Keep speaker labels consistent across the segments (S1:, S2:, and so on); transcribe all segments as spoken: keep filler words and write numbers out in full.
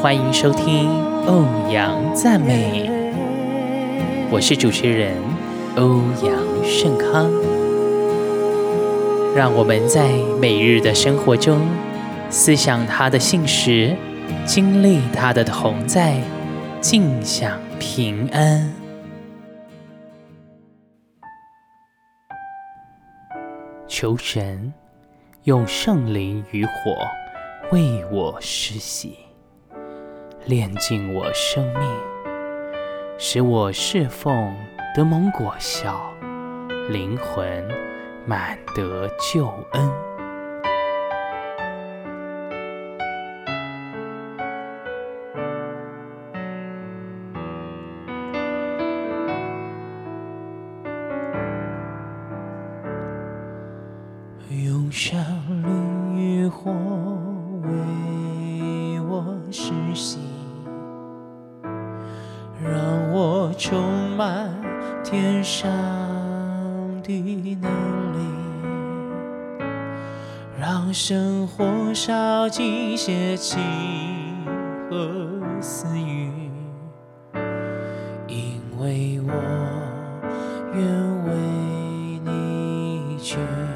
S1: 欢迎收听欧阳赞美，我是主持人欧阳盛康。让我们在每日的生活中思想他的信实，经历他的同在，尽享平安。求神用圣灵与火为我施洗，炼净我生命，使我侍奉得蒙果效，灵魂满得救恩。
S2: 用圣灵与火为我施洗，让我充满天上的能力，让生活烧尽邪气和私欲，因为我愿为你去，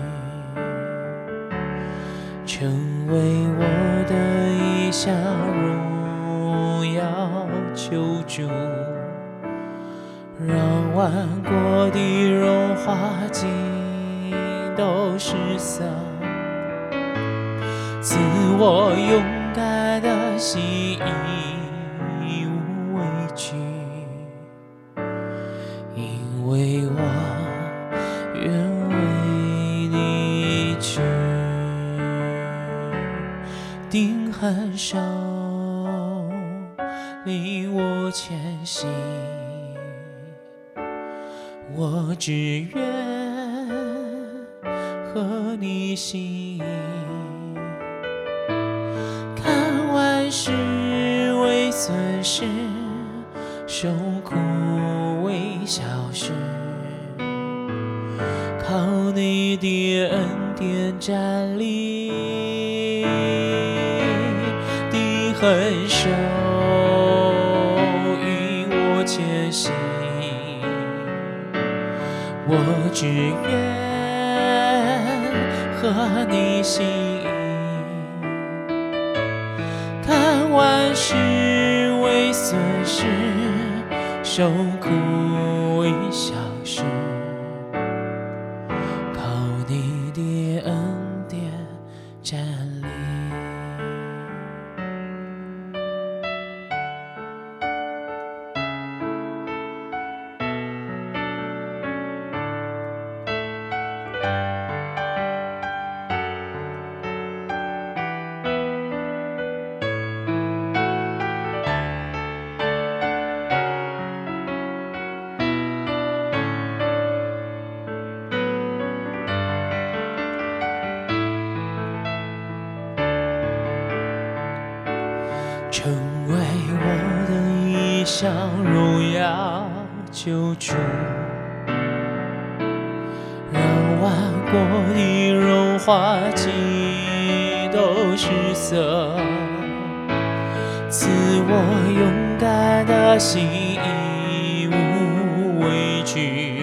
S2: 成为我的一项荣耀救主，让万国的荣华尽都失色，赐我勇敢的心，义无畏惧，因为我愿为你去。定恒手领我前行，我只愿合你心意，看万事为损失，受苦为小事，靠你的恩典站立，恒手引我前行，我只愿合你心意，看万事为损失，受苦为小事，靠你的恩典站立。成为我的一项荣耀救主，让万国的荣华尽都失色，赐我勇敢的心，义无畏惧，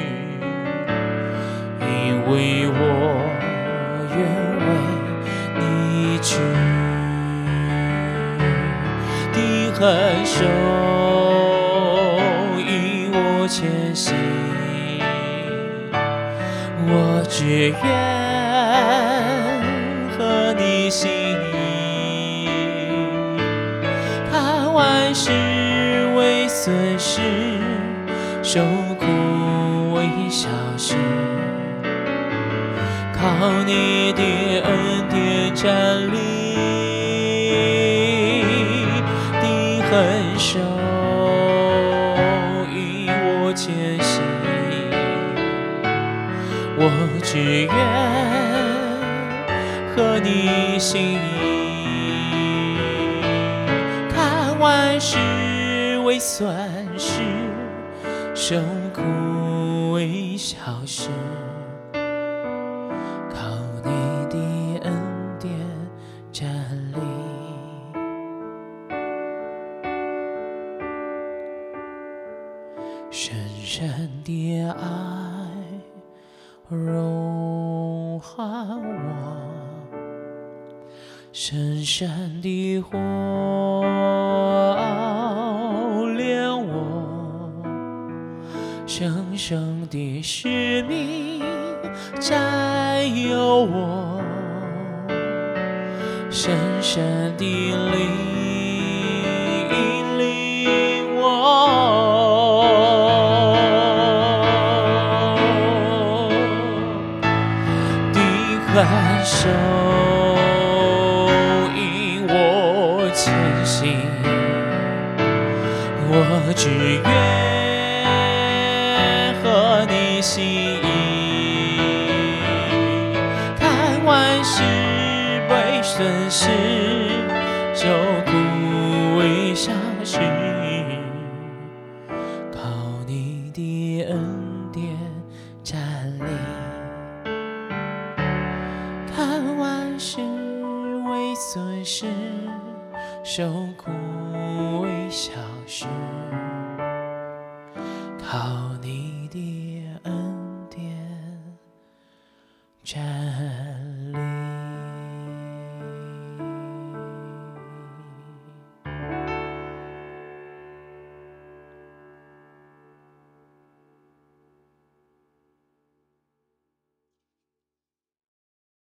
S2: 因为我愿为你去。恒手引我前行，我只愿合你心意，看万事为损失，受苦为小事，靠你的恩典站立，恒手引我前行，我只愿合你心意，看万事为损失，受苦为小事，靠你的恩典站立。 的爱融化我，深深的火熬炼我，生生的使命占有我，深深的领领我，的感受引我前行，我只愿和你心意，看万事为损失，受苦为小事，靠你的恩典站立，看万事为损失，受苦为小事。